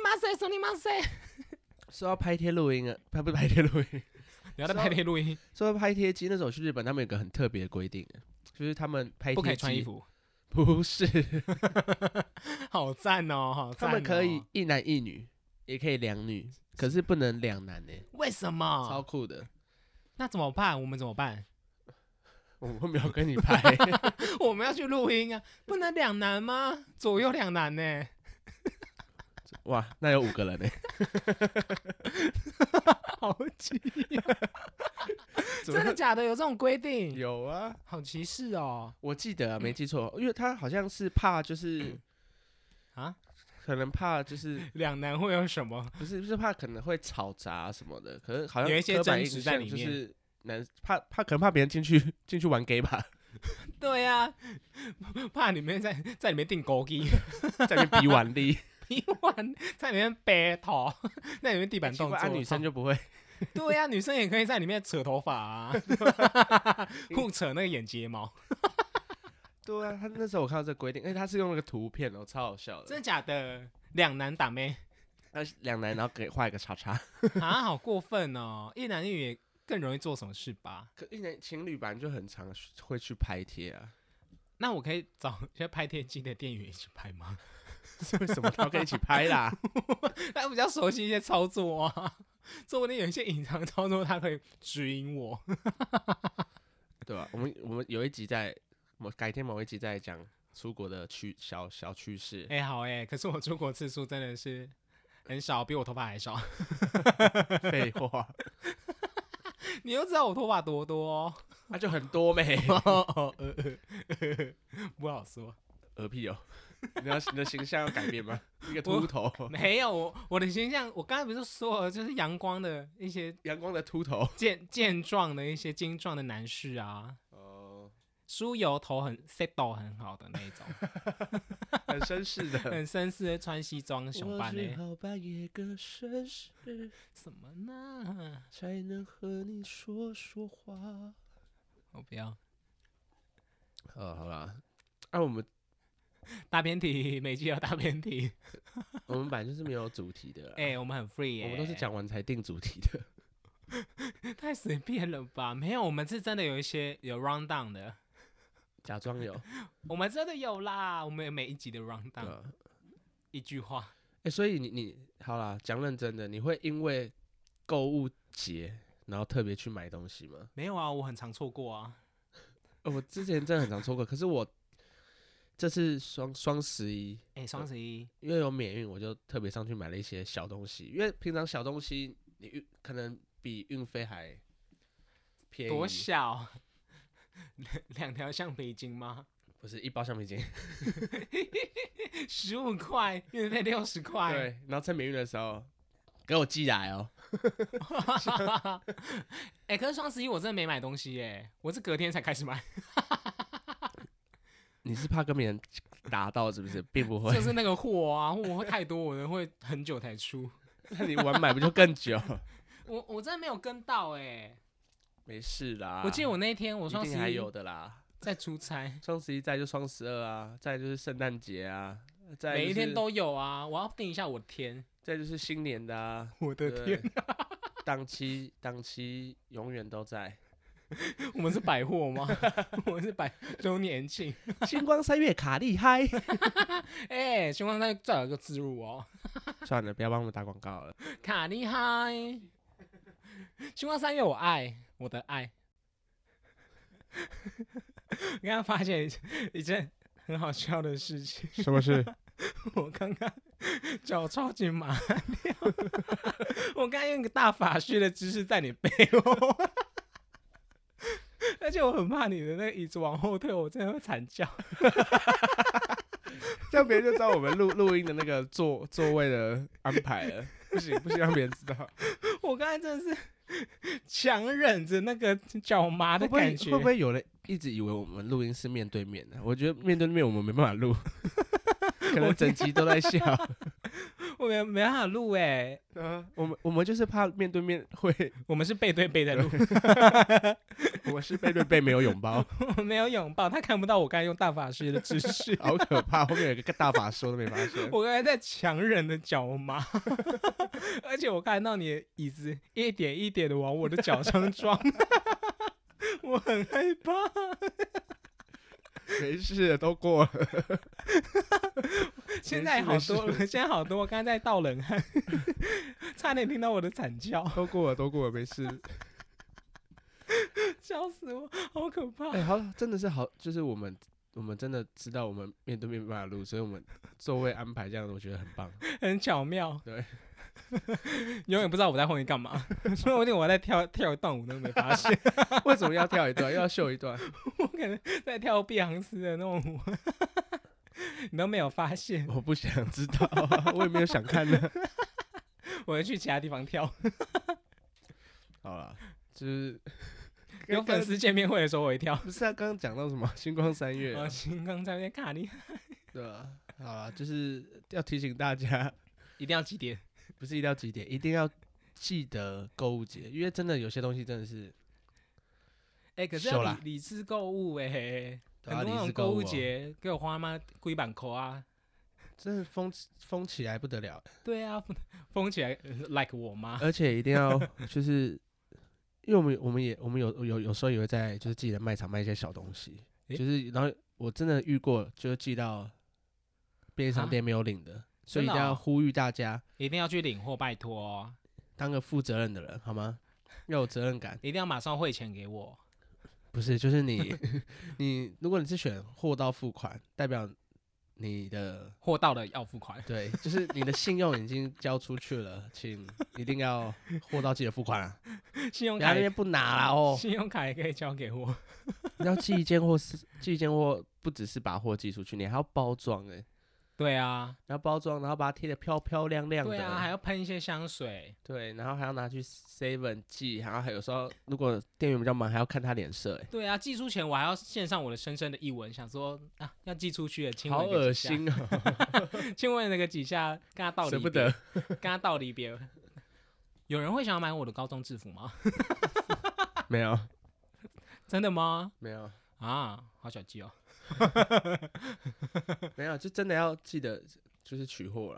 [SPEAKER 2] 要拍贴录音啊，不是拍贴录音。
[SPEAKER 1] 你要在拍贴录音？
[SPEAKER 2] 说拍贴机那时候去日本，他们有个很特别的规定，就是他们拍贴机
[SPEAKER 1] 不可以穿衣服。
[SPEAKER 2] 不是。
[SPEAKER 1] 好赞哦，好赞哦！
[SPEAKER 2] 他们可以1男1女，也可以2女，可是不能2男呢。
[SPEAKER 1] 为什么？
[SPEAKER 2] 超酷的。
[SPEAKER 1] 那怎么办？我们怎么办？
[SPEAKER 2] 我们没有跟你拍。
[SPEAKER 1] 我们要去录音啊，不能2男吗？左右2男呢？
[SPEAKER 2] 哇，那有5个人呢。
[SPEAKER 1] 好奇啊。真的假的？有这种规定？
[SPEAKER 2] 有啊，
[SPEAKER 1] 好歧视哦。
[SPEAKER 2] 我记得啊，没记错，因为他好像是怕就是可能怕就是
[SPEAKER 1] 2男会有什么？
[SPEAKER 2] 不是怕可能会吵杂什么的，可是好像
[SPEAKER 1] 有一些争执在里面，
[SPEAKER 2] 就是可能怕别人进去玩 gay 吧。
[SPEAKER 1] 对啊，怕你们在里面订勾机，
[SPEAKER 2] 在里面比腕力。
[SPEAKER 1] 在里面 battle， 在里面地板动作。
[SPEAKER 2] 女生就不会。
[SPEAKER 1] 对啊，女生也可以在里面扯头发啊，互扯那个眼睫毛。
[SPEAKER 2] 对啊，他那时候我看到这个规定，他是用那个图片哦，超好笑的。
[SPEAKER 1] 真的假的？2男打妹
[SPEAKER 2] ？2男，然后给画一个叉叉。
[SPEAKER 1] 好过分哦！1男1女也更容易做什么事吧？
[SPEAKER 2] 可1男情侣版就很常会去拍贴啊。
[SPEAKER 1] 那我可以找一些拍贴机的店员一起拍吗？
[SPEAKER 2] 为什么他可以一起拍啦？
[SPEAKER 1] 他比较熟悉一些操作啊，说不定有一些隐藏操作他可以指引我。
[SPEAKER 2] 对吧？我们有一集改天某一集在讲出国的小趋势。
[SPEAKER 1] 好可是我出国次数真的是很少，比我头发还少。
[SPEAKER 2] 废话。
[SPEAKER 1] 你又知道我头发多多哦？
[SPEAKER 2] 那就很多呗。
[SPEAKER 1] 不好说。
[SPEAKER 2] 屁哦。你的形象要改变吗？一个秃头？
[SPEAKER 1] 没有，我的形象，我刚才不是说了，就是阳光的
[SPEAKER 2] 秃头，
[SPEAKER 1] 健壮的一些精壮的男士啊。梳油头很 settle 很好的那一种。
[SPEAKER 2] 很绅士的，
[SPEAKER 1] 很绅士的穿西装熊班
[SPEAKER 2] 我只好扮演个绅士，
[SPEAKER 1] 什么呢？
[SPEAKER 2] 才能和你说话。
[SPEAKER 1] 我不要。
[SPEAKER 2] 好啦，我们
[SPEAKER 1] 大偏题，每集有大偏题。
[SPEAKER 2] 我们本来就是没有主题的啦。
[SPEAKER 1] 我们很 free
[SPEAKER 2] 我们都是讲完才定主题的。
[SPEAKER 1] 太随便了吧？没有，我们是真的有一些有 round down 的，
[SPEAKER 2] 假装有，
[SPEAKER 1] 我们真的有啦，我们有每一集的 round
[SPEAKER 2] 对
[SPEAKER 1] down，
[SPEAKER 2] 啊。
[SPEAKER 1] 一句话。
[SPEAKER 2] 所以你好啦，讲认真的，你会因为购物节然后特别去买东西吗？
[SPEAKER 1] 没有啊，我很常错过啊。
[SPEAKER 2] 我之前真的很常错过，可是我这次双十一，
[SPEAKER 1] 双十一
[SPEAKER 2] 因为有免运，我就特别上去买了一些小东西，因为平常小东西你可能比运费还便宜。
[SPEAKER 1] 多小？2条橡皮筋吗？
[SPEAKER 2] 不是一包橡皮筋
[SPEAKER 1] 15块，运费60块。
[SPEAKER 2] 对，然后趁免运的时候给我寄来哦。
[SPEAKER 1] 可是双十一我真的没买东西耶，我是隔天才开始买。
[SPEAKER 2] 你是怕跟别人打到是不是？并不会，
[SPEAKER 1] 就是那个货啊，货会太多，我的会很久才出。
[SPEAKER 2] 那你晚买不就更久？
[SPEAKER 1] 我真的没有跟到哎。
[SPEAKER 2] 没事啦，
[SPEAKER 1] 我记得我那天我双十一
[SPEAKER 2] 一定还有的啦。
[SPEAKER 1] 在出差，
[SPEAKER 2] 双十一再就双12啊，再就是圣诞节啊，再
[SPEAKER 1] 每一天都有啊。我要定一下我的天，
[SPEAKER 2] 再就是新年的啊，
[SPEAKER 1] 我的天，
[SPEAKER 2] 档期永远都在。
[SPEAKER 1] 我们是百货吗？我们是周年庆。
[SPEAKER 2] 星光3月卡利嗨。
[SPEAKER 1] 星光3再有一个置入哦。
[SPEAKER 2] 算了，不要帮我们打广告了。
[SPEAKER 1] 卡利嗨，星光3月我爱我的爱。我刚刚发现一件很好笑的事情。
[SPEAKER 2] 什么事？
[SPEAKER 1] 我刚刚脚超级麻掉。我刚刚用一个大法师的姿势在你背后。而且我很怕你的那个椅子往后退，我真的会惨叫。
[SPEAKER 2] 这样别人就知道我们录音的那个座位的安排了。不行让别人知道。
[SPEAKER 1] 我刚才真的是强忍着那个脚麻的感觉。
[SPEAKER 2] 会不会有人一直以为我们录音是面对面的？我觉得面对面我们没办法录。可能整集都在笑。
[SPEAKER 1] 我没办法录哎。
[SPEAKER 2] 我们就是怕面对面会，
[SPEAKER 1] 我们是背对背在录。
[SPEAKER 2] 我们是背对背没有拥抱。
[SPEAKER 1] 我没有拥抱，他看不到我刚才用大法师的姿势。
[SPEAKER 2] 好可怕，后面有一个大法师我都没发现。
[SPEAKER 1] 我刚才在强忍的脚麻。而且我看到你的椅子一点一点的往我的脚上撞。我很害怕。
[SPEAKER 2] 没事的，都过了。
[SPEAKER 1] 现在好多了，现在好多。我刚才在倒冷汗。差点听到我的惨叫。
[SPEAKER 2] 都过了，没事。
[SPEAKER 1] 笑死我，好可怕。
[SPEAKER 2] 好，真的是好，就是我们真的知道我们面对面没办法录，所以我们座位安排这样的，我觉得很棒，
[SPEAKER 1] 很巧妙。
[SPEAKER 2] 对。
[SPEAKER 1] 永远不知道我在后面干嘛，说不定我在跳一段舞都没发现。
[SPEAKER 2] 为什么要跳一段？又要秀一段？
[SPEAKER 1] 我可能在跳碧昂斯的那种舞。你都没有发现。
[SPEAKER 2] 我不想知道。我也没有想看呢。
[SPEAKER 1] 我会去其他地方跳。
[SPEAKER 2] 好啦，就是
[SPEAKER 1] 有粉丝见面会的时候我会跳。
[SPEAKER 2] 不是啊，刚刚讲到什么星光3月？
[SPEAKER 1] 星光3月卡利。
[SPEAKER 2] 对啊，好啦，就是要提醒大家，
[SPEAKER 1] 一定要几点？
[SPEAKER 2] 不是一定要几点，一定要记得购物节，因为真的有些东西真的是，
[SPEAKER 1] 可是要理智购物很多那种购物节给我花吗？几万块啊！
[SPEAKER 2] 真的疯起来不得了。
[SPEAKER 1] 对啊，疯起来 like 我妈。
[SPEAKER 2] 而且一定要就是因为我们有时候也会在就是自己的卖场卖一些小东西，就是然后我真的遇过，就是寄到便利商店没有领的，所以一定要呼吁大家
[SPEAKER 1] 一定要去领货，拜托哦，
[SPEAKER 2] 当个负责任的人好吗？要有责任感，
[SPEAKER 1] 一定要马上汇钱给我。
[SPEAKER 2] 不是，就是你如果你是选货到付款，代表你的
[SPEAKER 1] 货到了要付款。
[SPEAKER 2] 对，就是你的信用已经交出去了，请一定要货到记得付款啊！
[SPEAKER 1] 信用卡
[SPEAKER 2] 那边不拿啦哦，
[SPEAKER 1] 信用卡也可以交给我。
[SPEAKER 2] 你要寄一件货，不只是把货寄出去，你还要包装
[SPEAKER 1] 对啊，
[SPEAKER 2] 然后包装，然后把它贴得漂漂亮亮的。
[SPEAKER 1] 对啊，还要喷一些香水。
[SPEAKER 2] 对，然后还要拿去 7 寄，然后还有时候如果店员比较忙，还要看他脸色。
[SPEAKER 1] 对啊，寄出前我还要献上我的深深的一吻，想说啊，要寄出去了，亲
[SPEAKER 2] 好
[SPEAKER 1] 吻个
[SPEAKER 2] 恶心哦！
[SPEAKER 1] 亲吻那个几下，跟他道离别，
[SPEAKER 2] 舍不得，
[SPEAKER 1] 跟他道离别。有人会想要买我的高中制服吗？
[SPEAKER 2] 没有，
[SPEAKER 1] 真的吗？
[SPEAKER 2] 没有
[SPEAKER 1] 啊，好小气哦。
[SPEAKER 2] 没有，就真的要记得就是取货啦。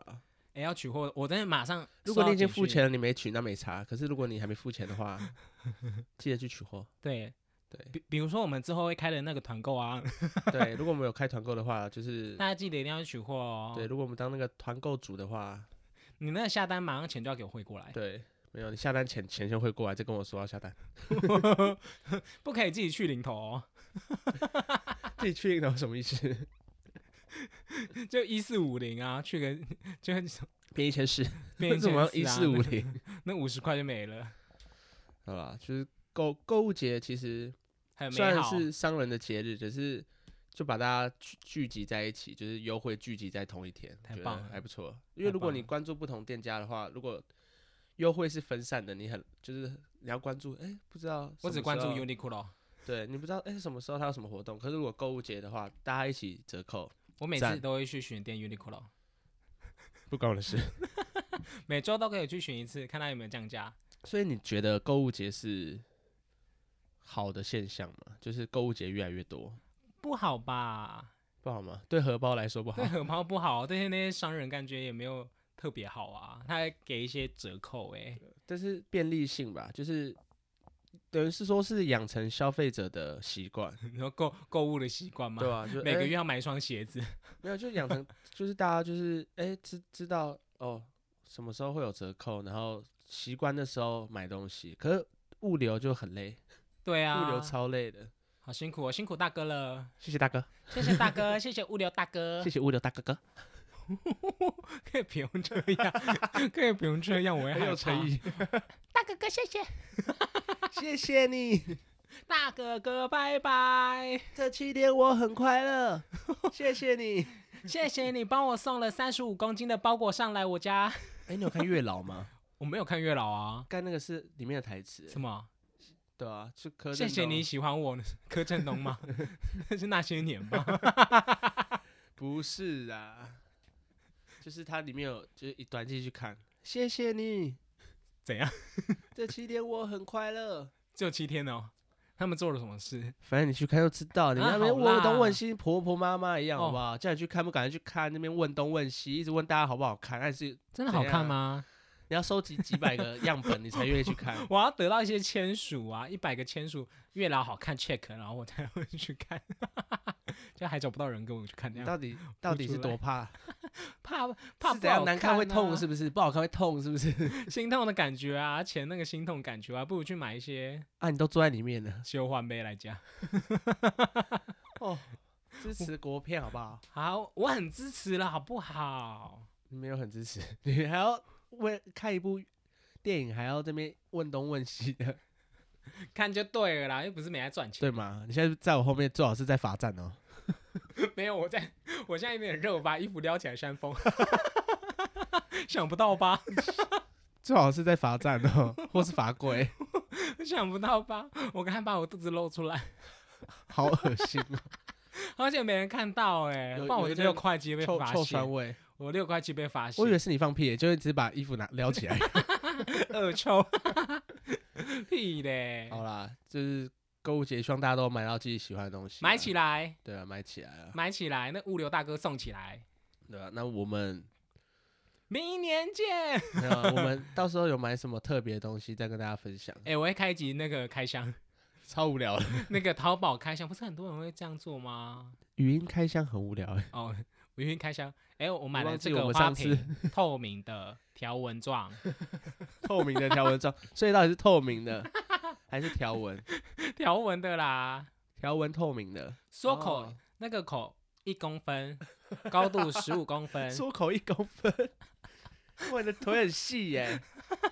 [SPEAKER 1] 要取货，我真的马上。
[SPEAKER 2] 如果你已经付钱了，你没取那没差。可是如果你还没付钱的话，记得去取货。
[SPEAKER 1] 对。
[SPEAKER 2] 对，
[SPEAKER 1] 比如说我们之后会开的那个团购啊，
[SPEAKER 2] 对，如果我们有开团购的话，就是
[SPEAKER 1] 大家记得一定要去取货哦。
[SPEAKER 2] 对，如果我们当那个团购组的话，
[SPEAKER 1] 你那个下单马上钱就要给我汇过来。
[SPEAKER 2] 对，没有你下单钱先汇过来，再跟我说要下单，
[SPEAKER 1] 不可以自己去零头哦。
[SPEAKER 2] 自己去零头什么意思？
[SPEAKER 1] 就1450啊，去个就
[SPEAKER 2] 变1400，
[SPEAKER 1] 变
[SPEAKER 2] 1450，
[SPEAKER 1] 啊，那50块就没了。
[SPEAKER 2] 好吧，就是购物节其实虽然是商人的节日，只是就把大家聚集在一起，就是优惠聚集在同一天，
[SPEAKER 1] 太棒了，
[SPEAKER 2] 还不错。因为如果你关注不同店家的话，如果优惠是分散的，就是你要关注，不知道，
[SPEAKER 1] 我只关注 Uniqlo，
[SPEAKER 2] 对你不知道什么时候它有什么活动。可是如果购物节的话，大家一起折扣，
[SPEAKER 1] 我每次都会去选店 Uniqlo，
[SPEAKER 2] 不关我的事。
[SPEAKER 1] 每周都可以去选一次，看它有没有降价。
[SPEAKER 2] 所以你觉得购物节是好的现象吗？就是购物节越来越多，
[SPEAKER 1] 不好吧？
[SPEAKER 2] 不好吗？对荷包来说不好，
[SPEAKER 1] 对荷包不好，对那些商人感觉也没有特别好啊。他还给一些折扣
[SPEAKER 2] 但是便利性吧，就是等于是说是养成消费者的习惯，
[SPEAKER 1] 你说购物的习惯吗？
[SPEAKER 2] 对啊，就
[SPEAKER 1] 每个月要买一双鞋子，
[SPEAKER 2] 没有就养成，就是大家就是知道哦什么时候会有折扣，然后习惯的时候买东西。可是物流就很累，
[SPEAKER 1] 对啊，
[SPEAKER 2] 物流超累的，
[SPEAKER 1] 好辛苦哦，辛苦大哥了，
[SPEAKER 2] 谢谢大哥，
[SPEAKER 1] 谢谢大哥，谢谢物流大哥，
[SPEAKER 2] 谢谢物流大哥哥。
[SPEAKER 1] 可以不用这样，可以不用这样，我也
[SPEAKER 2] 很有诚意。
[SPEAKER 1] 大哥哥，谢谢，
[SPEAKER 2] 谢谢你，
[SPEAKER 1] 大哥哥，拜拜。
[SPEAKER 2] 这7天我很快乐，谢谢你，
[SPEAKER 1] 谢谢你帮我送了35公斤的包裹上来我家。
[SPEAKER 2] 你有看月老吗？
[SPEAKER 1] 我没有看月老啊。
[SPEAKER 2] 刚那个是里面的台词。
[SPEAKER 1] 什么？
[SPEAKER 2] 对啊，是柯震东。
[SPEAKER 1] 谢谢你喜欢我，柯震东吗？那是那些年吧？
[SPEAKER 2] 不是啊，就是它里面有，就是一段继续看。谢谢你，
[SPEAKER 1] 怎样？
[SPEAKER 2] 这7天我很快乐。
[SPEAKER 1] 只有7天哦。他们做了什么事？
[SPEAKER 2] 反正你去看就知道。你那边问东问西，婆婆妈妈一样，好不好？叫你去看，不赶快去看。那边问东问西，一直问大家好不好看，还是
[SPEAKER 1] 真的好看吗？
[SPEAKER 2] 你要收集几百个样本，你才愿意去看。
[SPEAKER 1] 我要得到一些签署啊，100个签署，月老好看 check， 然后我才会去看。就还找不到人跟我去看，
[SPEAKER 2] 到底是多怕？
[SPEAKER 1] 怕
[SPEAKER 2] 是怎样？难看会痛是不是？不好看会痛是不是？
[SPEAKER 1] 心痛的感觉啊，钱那个心痛感觉啊，不如去买一些
[SPEAKER 2] 你都坐在里面了，
[SPEAKER 1] 修换杯来讲。
[SPEAKER 2] 哦，支持国片好不好？
[SPEAKER 1] 好，我很支持了，好不好？
[SPEAKER 2] 你没有很支持，你还要看一部电影，还要这边问东问西的，
[SPEAKER 1] 看就对了啦，又不是没来赚钱，
[SPEAKER 2] 对吗？你现在在我后面，最好是在罚站哦。
[SPEAKER 1] 没有，我现在有点热，我把衣服撩起来扇风。想不到吧？
[SPEAKER 2] 最好是在罚站哦，或是罚跪。
[SPEAKER 1] 想不到吧？我刚才把我肚子露出来，
[SPEAKER 2] 好恶心哦！
[SPEAKER 1] 而且没人看到不然我的6块肌被发现，
[SPEAKER 2] 臭酸味。
[SPEAKER 1] 我6块肌被发现，
[SPEAKER 2] 我以为是你放屁，就是只是把衣服撩起来。
[SPEAKER 1] 恶臭，屁嘞！
[SPEAKER 2] 好啦，就是购物节，希望大家都买到自己喜欢的东西，
[SPEAKER 1] 买起来。
[SPEAKER 2] 对啊，买起来啊，
[SPEAKER 1] 买起来，那物流大哥送起来。
[SPEAKER 2] 对啊，那我们
[SPEAKER 1] 明年见。
[SPEAKER 2] 我们到时候有买什么特别的东西再跟大家分享。
[SPEAKER 1] 我会开一集那个开箱，
[SPEAKER 2] 超无聊的。
[SPEAKER 1] 那个淘宝开箱，不是很多人会这样做吗？
[SPEAKER 2] 语音开箱很无聊
[SPEAKER 1] 哦，语音开箱，我买了这
[SPEAKER 2] 个
[SPEAKER 1] 花瓶，透明的条纹状，
[SPEAKER 2] 透明的条纹状，所以到底是透明的还是条纹？
[SPEAKER 1] 条纹的啦，
[SPEAKER 2] 条纹透明的。
[SPEAKER 1] 缩口那个口1公分，高度15公分，
[SPEAKER 2] 缩口1公分。我的腿很细耶。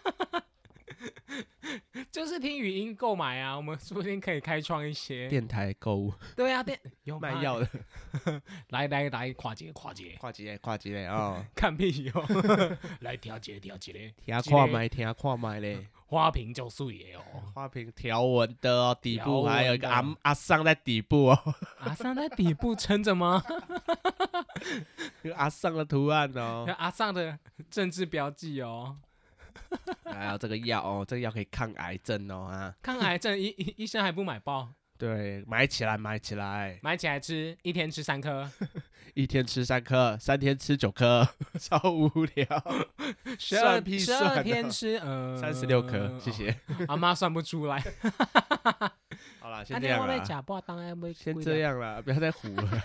[SPEAKER 1] 就是听语音购买啊，我们说不定可以开创一些
[SPEAKER 2] 电台购物。
[SPEAKER 1] 对啊，有
[SPEAKER 2] 卖药的。
[SPEAKER 1] 来，跨节
[SPEAKER 2] 哦，
[SPEAKER 1] 看屁哟！来调节，听
[SPEAKER 2] 看买嘞。
[SPEAKER 1] 花瓶就水的哦，
[SPEAKER 2] 花瓶条纹的哦，底部还有一个阿桑在底部哦。
[SPEAKER 1] 阿桑在底部撑着吗？
[SPEAKER 2] 有阿桑的图案哦，
[SPEAKER 1] 有阿桑的政治标记哦。
[SPEAKER 2] 还有这个药哦，这个药可以抗癌症哦啊！
[SPEAKER 1] 抗癌症医生还不买爆？
[SPEAKER 2] 对，买起来，买起来，
[SPEAKER 1] 买起来吃，一天吃3颗，
[SPEAKER 2] 一天吃3颗，3天吃9颗，超无聊。算屁算
[SPEAKER 1] 12
[SPEAKER 2] 啊
[SPEAKER 1] 天吃
[SPEAKER 2] 36颗，谢谢。
[SPEAKER 1] 阿妈算不出来。
[SPEAKER 2] 好啦，先这样啦，先这样啦，不要再唬了。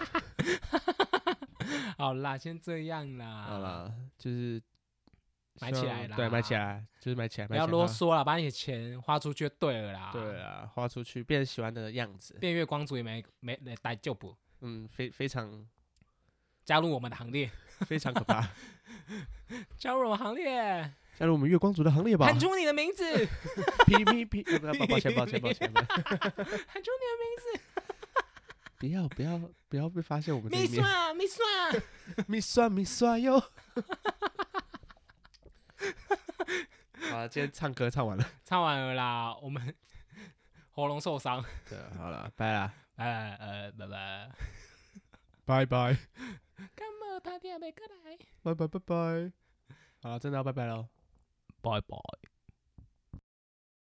[SPEAKER 1] 好啦，先这样啦。
[SPEAKER 2] 好啦，就是
[SPEAKER 1] 买起来啦，
[SPEAKER 2] 对，买起来，就是买起来，
[SPEAKER 1] 不要啰嗦了，把你的钱花出去就对了啦。
[SPEAKER 2] 对啊，花出去变喜欢的样子，
[SPEAKER 1] 变月光族也没带就不，
[SPEAKER 2] 非常
[SPEAKER 1] 加入我们的行列，
[SPEAKER 2] 非常可怕，
[SPEAKER 1] 加入我们行列，
[SPEAKER 2] 加入我们月光族的行列吧。
[SPEAKER 1] 喊出你的名字，
[SPEAKER 2] P，抱歉，
[SPEAKER 1] 喊出你的名字，
[SPEAKER 2] 不要被发现我们这
[SPEAKER 1] 咪
[SPEAKER 2] 一面。
[SPEAKER 1] 算，
[SPEAKER 2] 咪刷哟。好了，今天唱歌唱完了，
[SPEAKER 1] 唱完了啦，我们喉咙受伤。
[SPEAKER 2] 对，好了，拜啦，
[SPEAKER 1] 拜拜。
[SPEAKER 2] 拜拜，
[SPEAKER 1] 干嘛他爹没过来？
[SPEAKER 2] 拜拜，好了，真的要拜拜喽，
[SPEAKER 1] 拜拜。